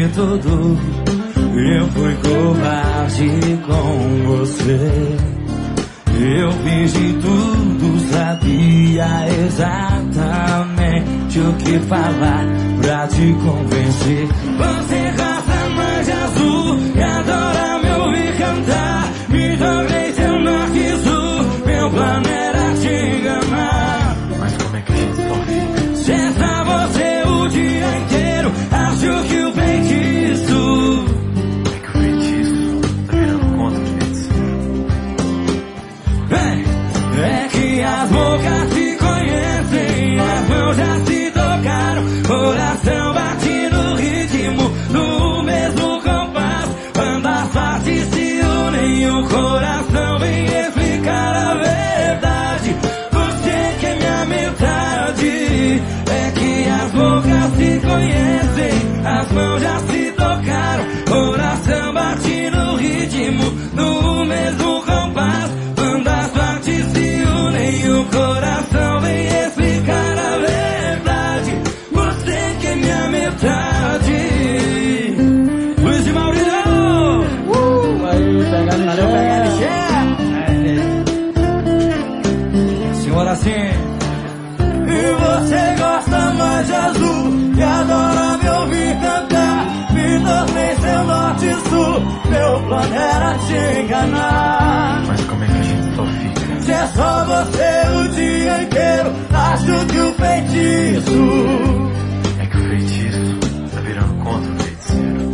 tudo. Eu fui covarde com você. Eu fiz de tudo, sabia exatamente o que falar pra te convencer. Você gosta mais de azul e adora me ouvir cantar. Me joguei seu norte e sul, meu plano era te enganar. Mas como é que a gente só fica? Se é só você o dia inteiro, acho que o feitiço. É que o feitiço tá virando contra o feiticeiro. É que as bocas se conhecem, as mãos já se tocaram, coração bate no ritmo, no mesmo compasso. Quando as partes se unem, o coração vem explicar a verdade. Você que é minha metade. É que as bocas se conhecem, as mãos já se tocaram, coração bate no ritmo, no mesmo compasso. Quando as partes se unem, o coração vem explicar a verdade. Você que é minha metade. Luiz e Maurício! Aí, pega no Valeu, pega no chão. Senhora, assim. E você gosta mais de azul e adora me ouvir cantar. Me tornei seu norte e sul, meu plano era te enganar. Mas como é que a gente só fica? Se é só você o dia inteiro, acho que o feitiço. É que o feitiço tá virando contra o feiticeiro.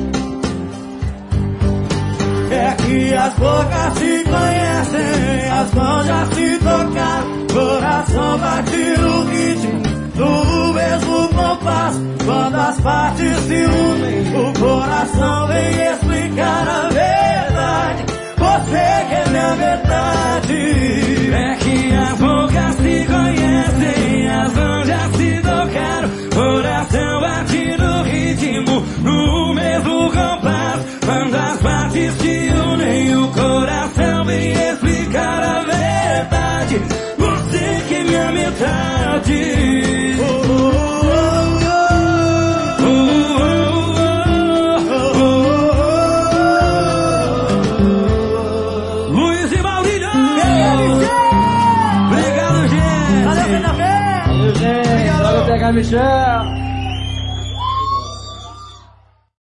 É que as bocas se conhecem, as mãos já se tocaram, coração bate no ritmo, no mesmo compasso. Quando as partes se unem, o coração vem explicar a verdade. Você que é minha metade. É que as bocas se conhecem, as mãos já se tocaram, coração bate no ritmo, no mesmo compasso. Quando as partes se unem, o coração vem explicar a verdade. Você que é minha metade. Luiz e Maurício! Obrigado, gente! Valeu, gente! Valeu, pegar Michel!